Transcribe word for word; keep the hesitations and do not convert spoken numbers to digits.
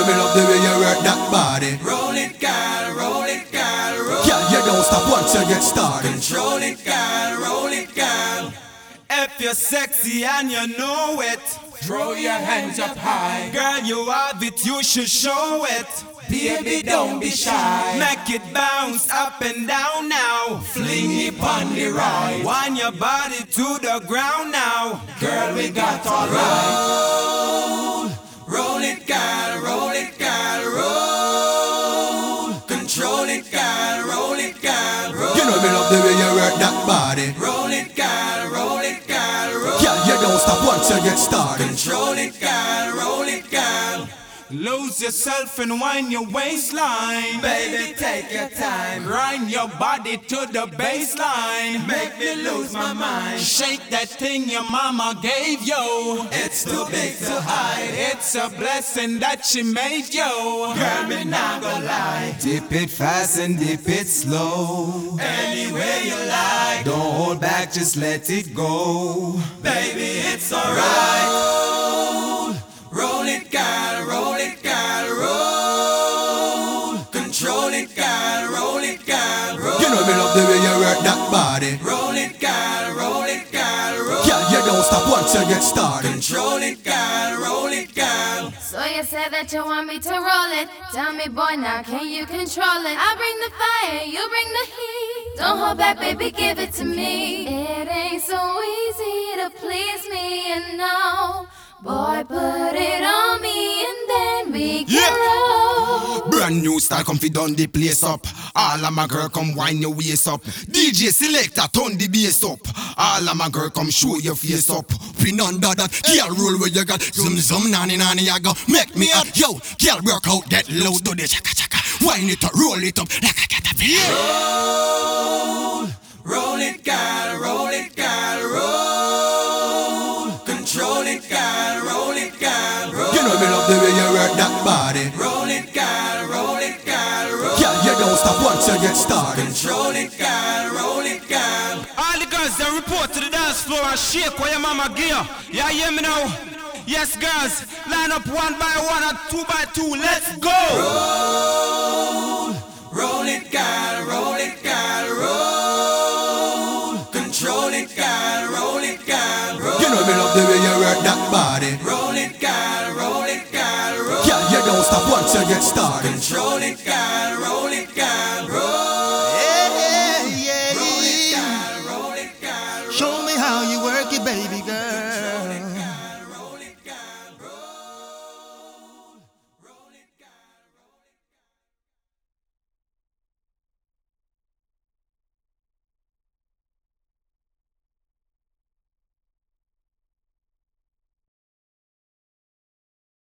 me love the way you work that body. Roll it, girl, roll it, girl, roll. Yeah, you don't stop once you get started. Control it, girl, roll it, girl. If you're sexy and you know it, throw your hands up high. Girl, you have it, you should show it. Baby, don't be shy. Make it bounce up and down now. Fling it on the right. Wind your body to the ground now. Girl, we got all right. Roll, roll it, girl, roll it, girl, roll. Control it, girl, roll it, girl, roll. You know me love the way you work that body. Roll it, girl, roll it, girl, roll. Yeah, you don't stop once you get started. Control it, girl, roll it, girl. Lose yourself and wind your waistline. Baby, take your time. Grind your body to the baseline. Make me lose my mind. Shake that thing your mama gave you. It's too big to hide. It's a blessing that she made you. Girl, me not gonna lie. Dip it fast and dip it slow. Any way you like. Don't hold back, just let it go. Baby, it's alright. Roll, roll it, girl, roll it, girl, roll. Control it, girl, roll it, girl, roll. You know me love the way you work that body. Roll it, girl, roll it, girl, roll. Yeah, you don't stop once you get started. Control it, girl, roll it, girl. So you said that you want me to roll it. Tell me, boy, now can you control it? I bring the fire, you bring the heat. Don't hold back, baby, give it to me. It ain't so easy to please me, and no. Boy, put it on me and then we can Yeah. roll. Brand new style, come fi done the place up. All of my girl come wind your waist up. D J selector turn the bass up. All of my girl come show your face up. Pin under that, girl roll where you got. Zum zum nani nani ya go. Make me up, yo. Girl work out, get low to the chaka chaka. Wind it up, roll it up like a caterpillar. Roll, roll it, girl, roll it, girl, roll. Control it, girl, roll it, girl, roll. You know me love the way you work that body. Roll it, girl, roll it, girl, roll. Yeah, you don't stop once you get started. Control it, girl, roll it, girl. All the girls that report to the dance floor and shake what your mama gear. Yeah, hear me now? Yes, girls, line up one by one and two by two. Let's go. Roll, roll it, girl, roll it, girl, roll. Control it, girl, roll it, girl, roll. You know me love the way you work that body. Roll it, girl, roll it, girl, roll. Yeah, you don't stop once you get started. Control it, girl.